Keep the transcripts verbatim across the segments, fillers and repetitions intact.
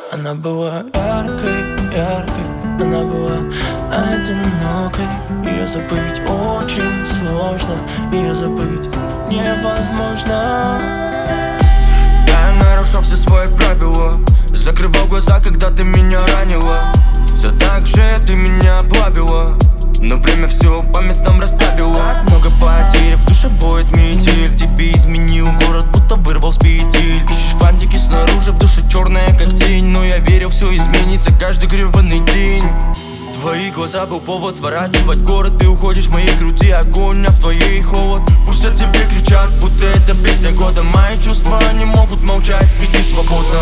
Она была яркой, яркой, она была одинокой. Ее забыть очень сложно, ее забыть невозможно. Я нарушал все свои правила, закрывал глаза, когда ты меня ранила. Все так же ты меня плавила, но время все по местам расставило. Так много потерь, в душе будет метель. Тебе изменил город, будто вырвал с петель. Ищешь фантики снаружи, в душе черная как тень. Но я верил, все изменится каждый гребаный день. Твои глаза был повод сворачивать город. Ты уходишь в моей груди огонь, а в твоей холод. Пусть о тебе кричат, будто это песня года. Мои чувства не могут молчать, иди свободно.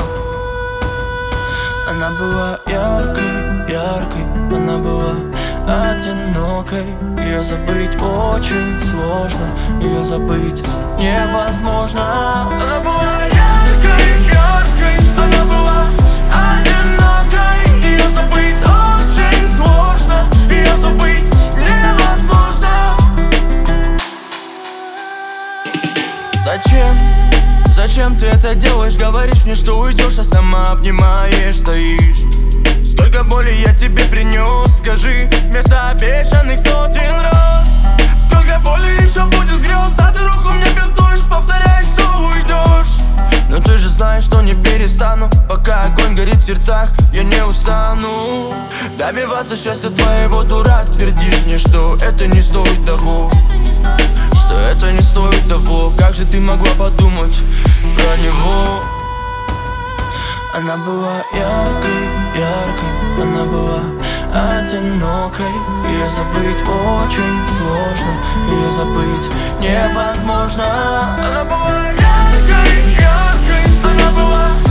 Она была яркой, яркой, она была одинокой. Ее забыть очень сложно, ее забыть невозможно. Она была яркой, яркой, она была одинокой. Ее забыть очень сложно, ее забыть невозможно. Зачем? Зачем ты это делаешь? Говоришь мне, что уйдешь, а сама обнимаешь, стоишь. Сколько боли я тебе принес, скажи, вместо обещанных сотен раз. Сколько боли еще будет грез, а ты руку мне бинтуешь, повторяешь, что уйдешь. Но ты же знаешь, что не перестану, пока огонь горит в сердцах, я не устану добиваться счастья твоего, дурак. Твердишь мне, что это не стоит того, что это не стоит того. Как же ты могла подумать про него? Она была яркой, яркой, она была одинокой. Ее забыть очень сложно, ее забыть невозможно. Она была яркой, яркой, она была